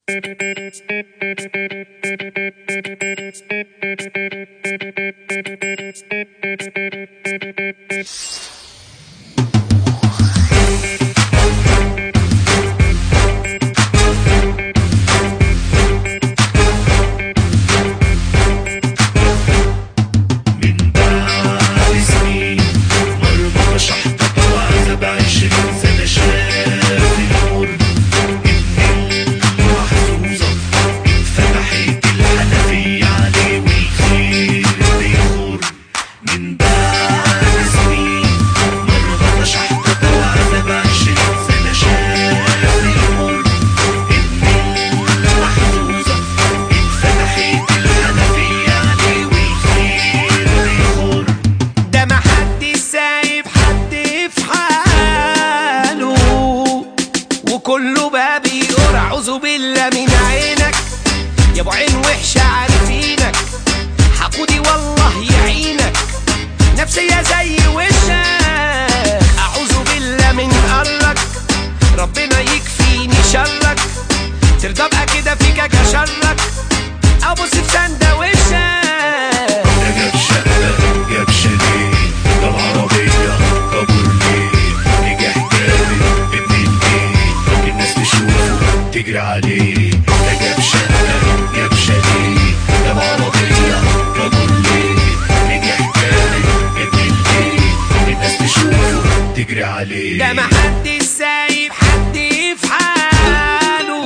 كله بقى بيقول اعوذ بالله من عينك يا ابو عين وحشه عارفينك، حقودي والله يعينك، نفسيه زي وشك، اعوذ بالله من قرك، ربنا يكفيني شرك، ترضى بقى كده فيك كشرك، ابص في سنده وشك. ده جاب شقه جاب شاليه جاب عربيه كابورليه نجح جامد ابن البيت الناس تشوفه تجري عليه. ده جاب شقه جاب شاليه جاب عربيه كابورليه نجح جامد ابن البيت الناس تشوفه تجري عليه. ده محدش سايب حد في حاله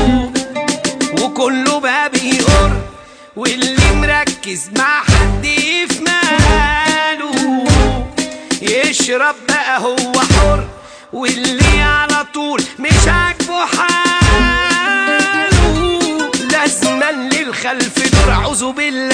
وكله بقى بيقر، واللي مركز مع حد في ماله يشرب بقى هو حر، واللي على طول مش عاجبه حاله لازما للخلف دور اعوذ بالله